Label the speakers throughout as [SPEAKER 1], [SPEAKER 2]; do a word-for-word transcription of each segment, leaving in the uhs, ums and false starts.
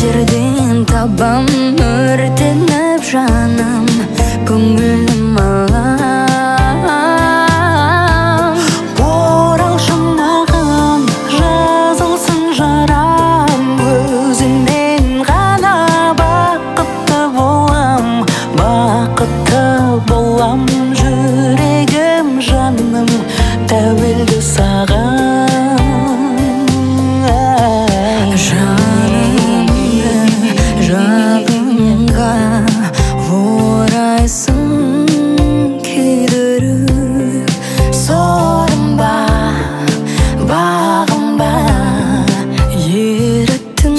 [SPEAKER 1] жерден табам өртеніп жаным көңілім алам.
[SPEAKER 2] Оралшы маған жазылсын жарам, өзіңмен ғана бақытты болам, бақытты болам. Жүрегім жаным тәуелді саған.
[SPEAKER 1] Жағыңға орайсың күйдіріп, сорынба, бағынба, еріттің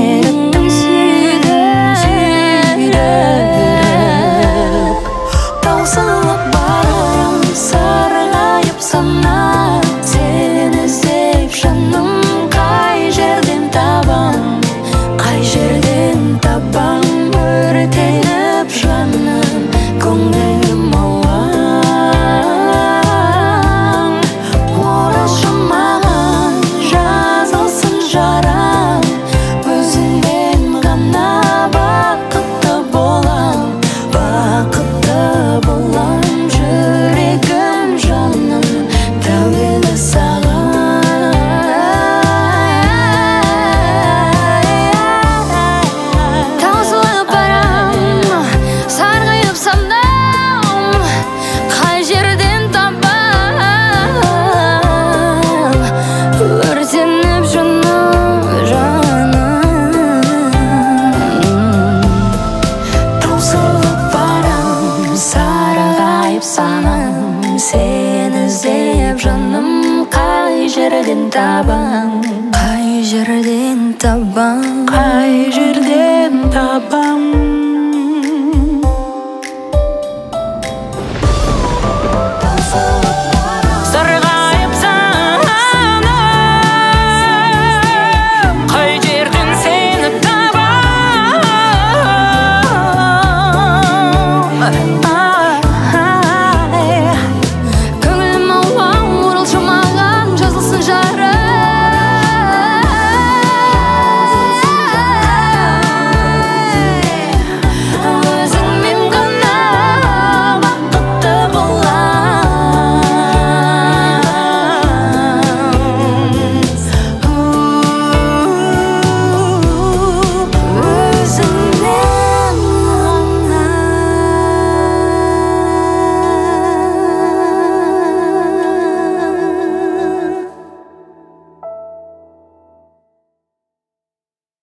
[SPEAKER 1] сүйдіріп. Таусылып барам, сарғайып санам, сені іздеп жаным, қай жерден табам, қай жерден табам, өртеніп жаным көңілім алаң. Оралшы маған жазылсын жарам, өзіңмен ғана бақытты болам, бақытты болам. Жүрегім жаным тәуелді саған. Таусылып барам, сарғайып санам, қай жерден табам, өртеніп жаным, жаным. Таусылып барам, сарғайып санам, сені іздеп жаным, қай жерден табам, қай жерден табам,
[SPEAKER 2] Қай жерден табам.